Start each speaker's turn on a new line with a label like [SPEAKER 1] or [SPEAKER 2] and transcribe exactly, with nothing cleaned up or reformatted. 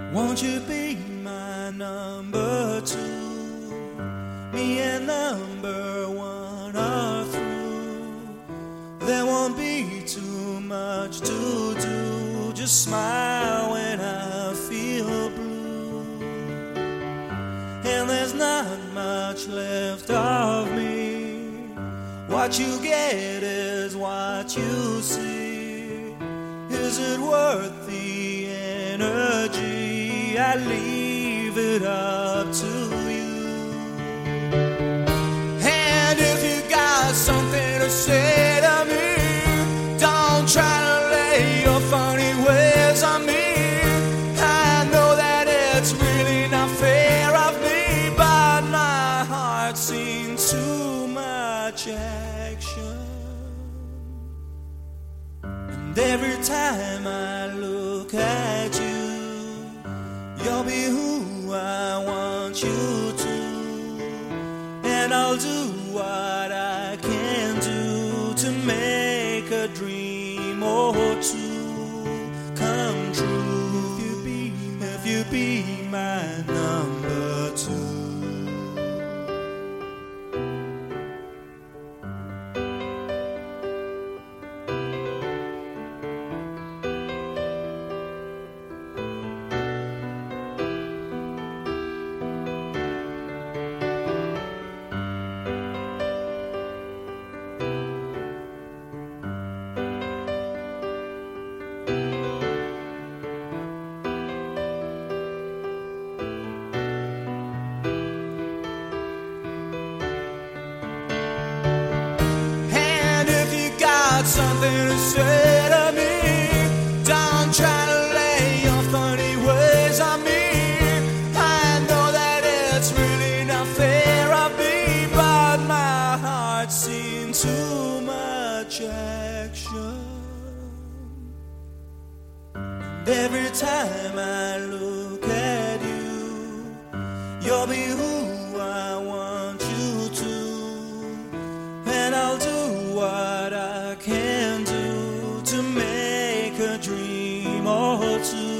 [SPEAKER 1] Won't you be my number two? Me and number one are through. There won't be too much to do. Just smile when I feel blue. And there's not much left of me. What you get is what you see. Is it worth the energy? I leave it up to you. And if you got something to say to me, don't try to lay your funny ways on me. I know that it's really not fair of me, but my heart's seen too much action. And every time I look at you, you'll be who I want you to. And I'll do what I can do to make a dream or two come true. If you be, if you be my number two. Something to say to me, don't try to lay your funny ways on me. I know that it's really not fair of me, but my heart's seen too much action. And every time I look at you, you'll be who I want you to. And I'll do what I can do to make a dream or two